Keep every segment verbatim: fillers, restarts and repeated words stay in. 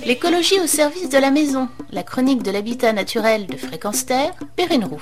L'écologie au service de la maison, la chronique de l'habitat naturel de Fréquence Terre, Perrine Roux.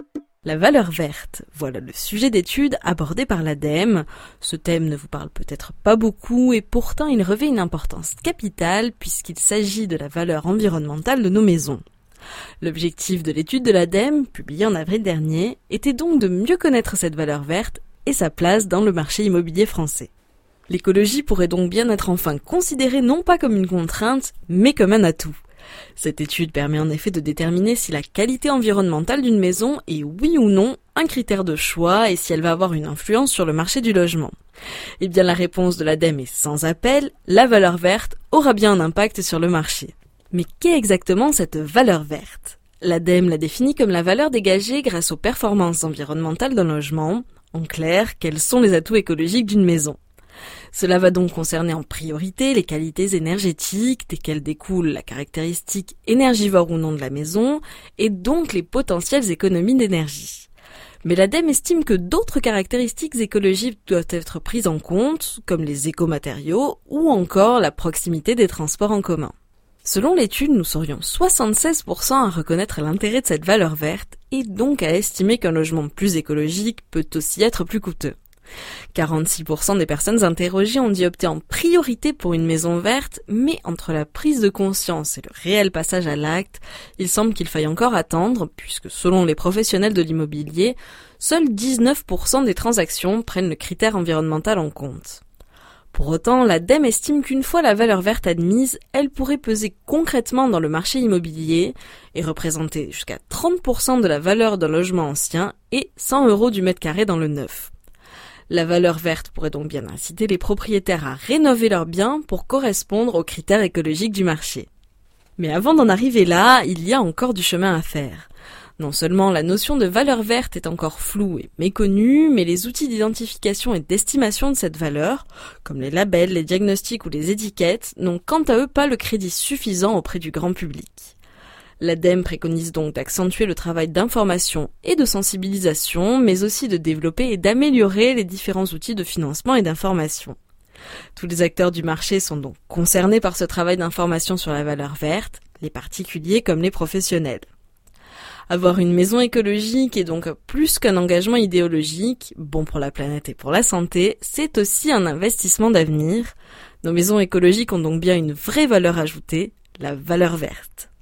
La valeur verte, voilà le sujet d'étude abordé par l'ADEME. Ce thème ne vous parle peut-être pas beaucoup et pourtant il revêt une importance capitale puisqu'il s'agit de la valeur environnementale de nos maisons. L'objectif de l'étude de l'ADEME, publiée en avril dernier, était donc de mieux connaître cette valeur verte et sa place dans le marché immobilier français. L'écologie pourrait donc bien être enfin considérée non pas comme une contrainte, mais comme un atout. Cette étude permet en effet de déterminer si la qualité environnementale d'une maison est oui ou non un critère de choix et si elle va avoir une influence sur le marché du logement. Eh bien la réponse de l'ADEME est sans appel, la valeur verte aura bien un impact sur le marché. Mais qu'est exactement cette valeur verte ? L'ADEME la définit comme la valeur dégagée grâce aux performances environnementales d'un logement. En clair, quels sont les atouts écologiques d'une maison ? Cela va donc concerner en priorité les qualités énergétiques, desquelles découle la caractéristique énergivore ou non de la maison, et donc les potentielles économies d'énergie. Mais l'ADEME estime que d'autres caractéristiques écologiques doivent être prises en compte, comme les écomatériaux ou encore la proximité des transports en commun. Selon l'étude, nous serions soixante-seize pour cent à reconnaître l'intérêt de cette valeur verte et donc à estimer qu'un logement plus écologique peut aussi être plus coûteux. quarante-six pour cent des personnes interrogées ont dit opter en priorité pour une maison verte, mais entre la prise de conscience et le réel passage à l'acte, il semble qu'il faille encore attendre, puisque selon les professionnels de l'immobilier, seuls dix-neuf pour cent des transactions prennent le critère environnemental en compte. Pour autant, l'ADEME estime qu'une fois la valeur verte admise, elle pourrait peser concrètement dans le marché immobilier et représenter jusqu'à trente pour cent de la valeur d'un logement ancien et cent euros du mètre carré dans le neuf. La valeur verte pourrait donc bien inciter les propriétaires à rénover leurs biens pour correspondre aux critères écologiques du marché. Mais avant d'en arriver là, il y a encore du chemin à faire. Non seulement la notion de valeur verte est encore floue et méconnue, mais les outils d'identification et d'estimation de cette valeur, comme les labels, les diagnostics ou les étiquettes, n'ont quant à eux pas le crédit suffisant auprès du grand public. L'ADEME préconise donc d'accentuer le travail d'information et de sensibilisation, mais aussi de développer et d'améliorer les différents outils de financement et d'information. Tous les acteurs du marché sont donc concernés par ce travail d'information sur la valeur verte, les particuliers comme les professionnels. Avoir une maison écologique est donc plus qu'un engagement idéologique, bon pour la planète et pour la santé, c'est aussi un investissement d'avenir. Nos maisons écologiques ont donc bien une vraie valeur ajoutée, la valeur verte.